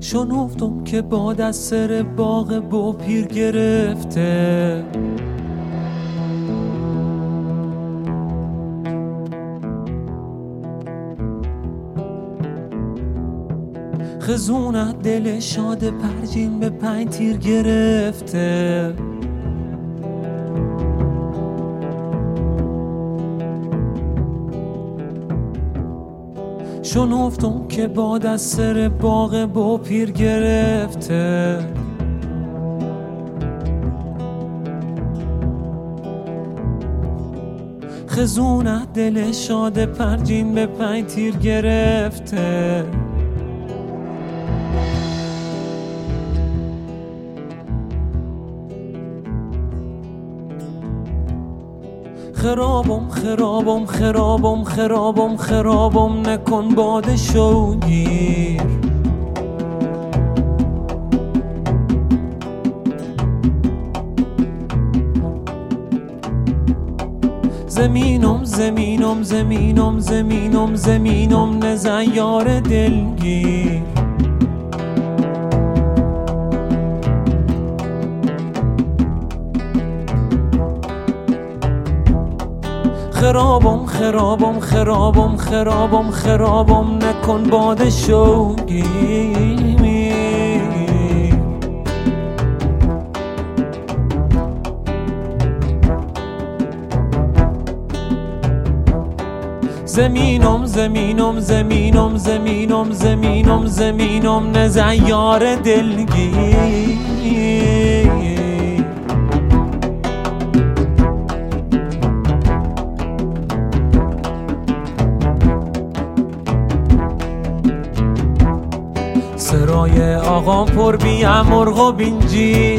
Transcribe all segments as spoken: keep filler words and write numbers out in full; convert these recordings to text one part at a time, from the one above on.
شنفتم که باد از سر باغ با پیر گرفته، خزونت دل شاد پرجین به پنج تیر گرفته. شنفتم که باد از سر باغ با پیر گرفته، خزونت دل شاد پرجین به پنج تیر گرفته. خرابم خرابم خرابم خرابم خرابم نکن باد شوگیر، زمینم زمینم زمینم زمینم زمینم نزن یار دلگیر. خرابم خرابم خرابم خرابم خرابم نکن باد شوگیر. زمینم زمینم زمینم زمینم زمینم زمینم نزن یار دلگیر. سرای آقا پر بیم مرغ و بینجیر،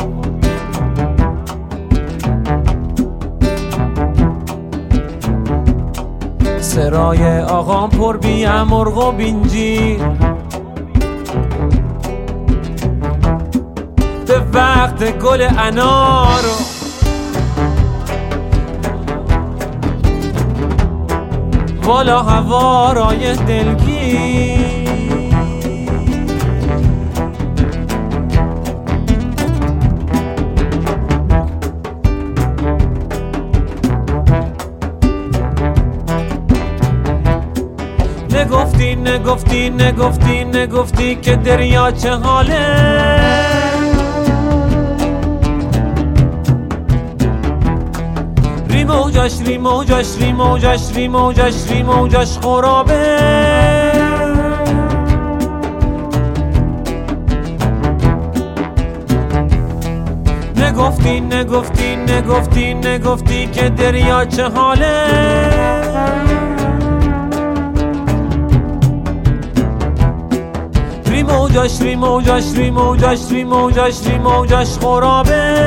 سرای آقا پر بیم مرغ و بینجیر. به وقت گل انار بالا هوارای دلگیر. نگفتی نگفتی نگفتی نگفتی که دریا چه حاله، ری موجش ری موجش ری موجش ری موجش ری موجش خرابه. نگفتی نگفتی نگفتی نگفتی که دریا چه حاله، ری موجش ری موجش ری موجش ری موجش ری موجش خرابه.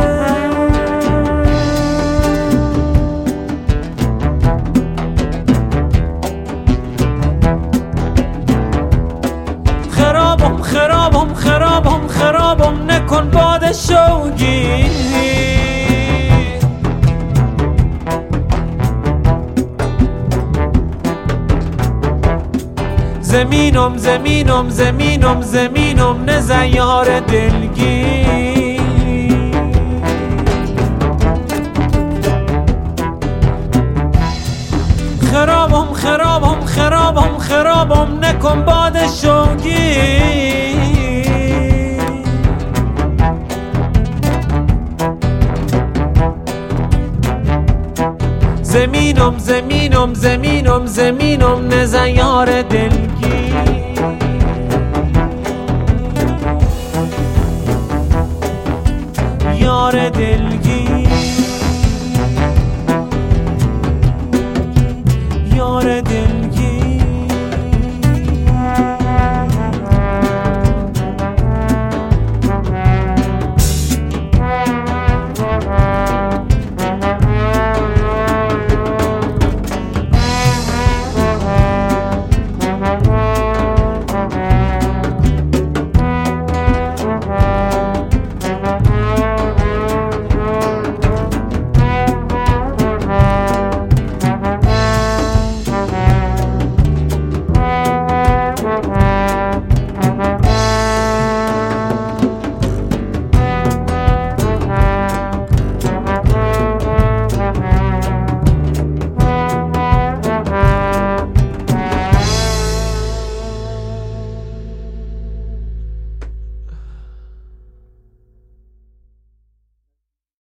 خرابم خرابم خرابم خرابم نکن باد شوگیر. زمینم زمینم زمینم زمینم نزن یار دلگیر. خرابم خرابم خرابم خرابم نکن باد شوگیر. زمینم زمینم زمینم زمینم نزن یار دلگیر. یار دلگیر.